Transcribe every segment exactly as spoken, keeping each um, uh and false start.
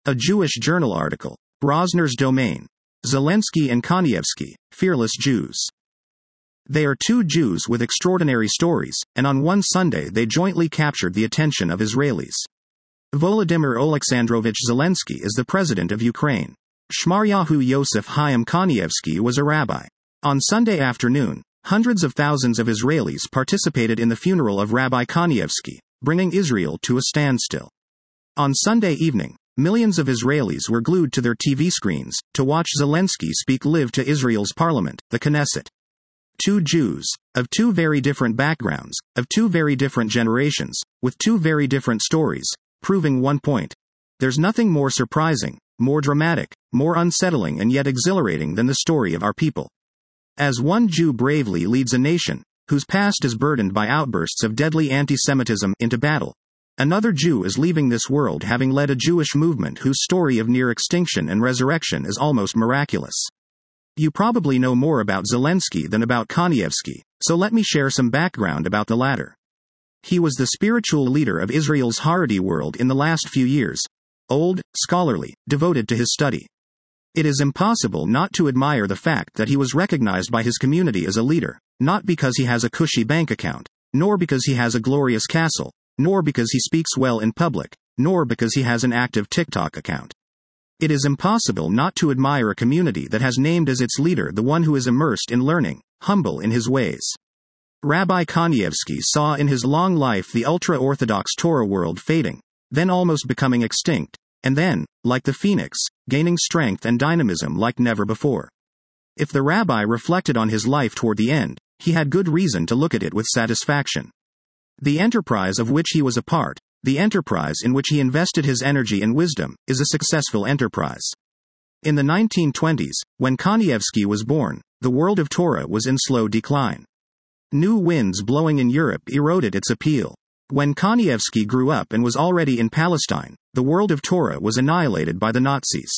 A Jewish Journal article. Rosner's domain. Zelensky and Kanievsky, fearless Jews. They are two Jews with extraordinary stories, and on one Sunday they jointly captured the attention of Israelis. Volodymyr Oleksandrovich Zelensky is the president of Ukraine. Shmaryahu Yosef Chaim Kanievsky was a rabbi. On Sunday afternoon, hundreds of thousands of Israelis participated in the funeral of Rabbi Kanievsky, bringing Israel to a standstill. On Sunday evening, millions of Israelis were glued to their T V screens to watch Zelensky speak live to Israel's parliament, the Knesset. Two Jews, of two very different backgrounds, of two very different generations, with two very different stories, proving one point. There's nothing more surprising, more dramatic, more unsettling and yet exhilarating than the story of our people. As one Jew bravely leads a nation, whose past is burdened by outbursts of deadly anti-Semitism, into battle, another Jew is leaving this world having led a Jewish movement whose story of near extinction and resurrection is almost miraculous. You probably know more about Zelensky than about Kanievsky, so let me share some background about the latter. He was the spiritual leader of Israel's Haredi world in the last few years. Old, scholarly, devoted to his study. It is impossible not to admire the fact that he was recognized by his community as a leader, not because he has a cushy bank account, nor because he has a glorious castle, nor because he speaks well in public, nor because he has an active TikTok account. It is impossible not to admire a community that has named as its leader the one who is immersed in learning, humble in his ways. Rabbi Kanievsky saw in his long life the ultra-Orthodox Torah world fading, then almost becoming extinct, and then, like the phoenix, gaining strength and dynamism like never before. If the rabbi reflected on his life toward the end, he had good reason to look at it with satisfaction. The enterprise of which he was a part, the enterprise in which he invested his energy and wisdom, is a successful enterprise. In the nineteen twenties, when Kanievsky was born, the world of Torah was in slow decline. New winds blowing in Europe eroded its appeal. When Kanievsky grew up and was already in Palestine, the world of Torah was annihilated by the Nazis.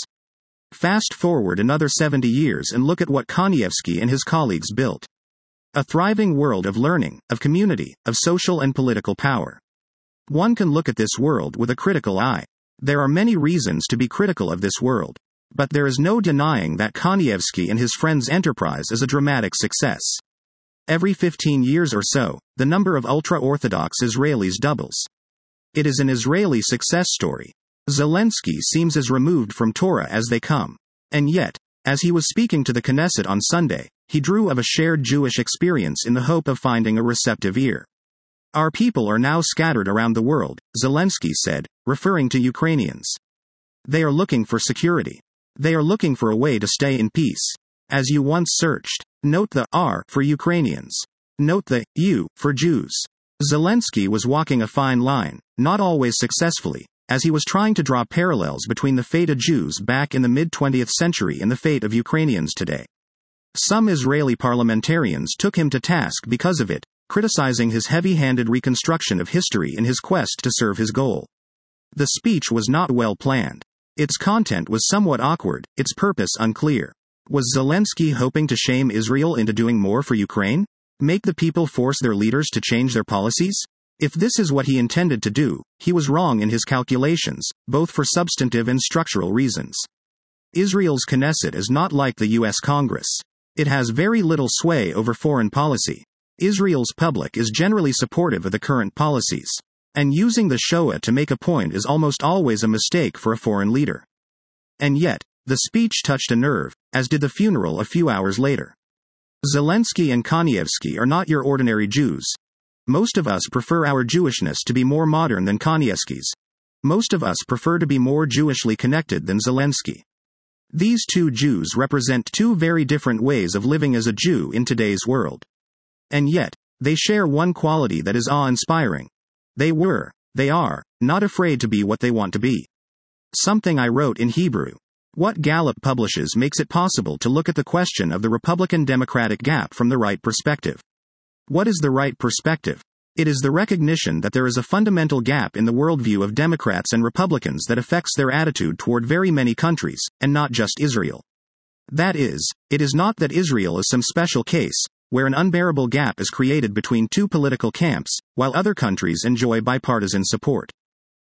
Fast forward another seventy years and look at what Kanievsky and his colleagues built. A thriving world of learning, of community, of social and political power. One can look at this world with a critical eye. There are many reasons to be critical of this world. But there is no denying that Kanievsky and his friends' enterprise is a dramatic success. Every fifteen years or so, the number of ultra-Orthodox Israelis doubles. It is an Israeli success story. Zelensky seems as removed from Torah as they come. And yet, as he was speaking to the Knesset on Sunday, he drew of a shared Jewish experience in the hope of finding a receptive ear. Our people are now scattered around the world, Zelensky said, referring to Ukrainians. They are looking for security. They are looking for a way to stay in peace. As you once searched. Note the R for Ukrainians. Note the U for Jews. Zelensky was walking a fine line, not always successfully, as he was trying to draw parallels between the fate of Jews back in the mid-twentieth century and the fate of Ukrainians today. Some Israeli parliamentarians took him to task because of it, criticizing his heavy-handed reconstruction of history in his quest to serve his goal. The speech was not well planned. Its content was somewhat awkward, its purpose unclear. Was Zelensky hoping to shame Israel into doing more for Ukraine? Make the people force their leaders to change their policies? If this is what he intended to do, he was wrong in his calculations, both for substantive and structural reasons. Israel's Knesset is not like the U S Congress. It has very little sway over foreign policy. Israel's public is generally supportive of the current policies. And using the Shoah to make a point is almost always a mistake for a foreign leader. And yet, the speech touched a nerve, as did the funeral a few hours later. Zelensky and Kanievsky are not your ordinary Jews. Most of us prefer our Jewishness to be more modern than Kanievsky's. Most of us prefer to be more Jewishly connected than Zelensky. These two Jews represent two very different ways of living as a Jew in today's world. And yet, they share one quality that is awe-inspiring. They were, they are, not afraid to be what they want to be. Something I wrote in Hebrew. What Gallup publishes makes it possible to look at the question of the Republican-Democratic gap from the right perspective. What is the right perspective? It is the recognition that there is a fundamental gap in the worldview of Democrats and Republicans that affects their attitude toward very many countries, and not just Israel. That is, it is not that Israel is some special case, where an unbearable gap is created between two political camps, while other countries enjoy bipartisan support.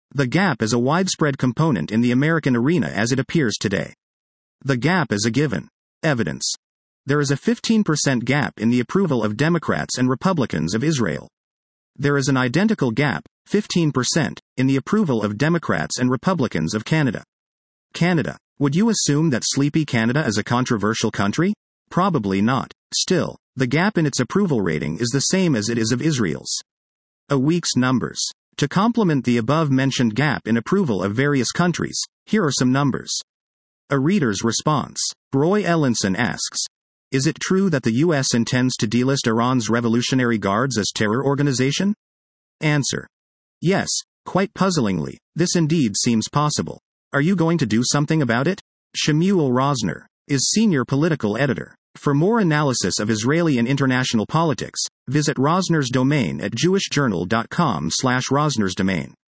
The gap is a widespread component in the American arena as it appears today. The gap is a given. Evidence. There is a fifteen percent gap in the approval of Democrats and Republicans of Israel. There is an identical gap, fifteen percent, in the approval of Democrats and Republicans of Canada. Canada. Would you assume that sleepy Canada is a controversial country? Probably not. Still, the gap in its approval rating is the same as it is of Israel's. A week's numbers. To complement the above-mentioned gap in approval of various countries, here are some numbers. A reader's response. Roy Ellenson asks, is it true that the U S intends to delist Iran's Revolutionary Guards as terror organization? Answer. Yes, quite puzzlingly, this indeed seems possible. Are you going to do something about it? Shemuel Rosner is senior political editor. For more analysis of Israeli and international politics, visit Rosner's domain at jewish journal dot com slash Rosner's domain.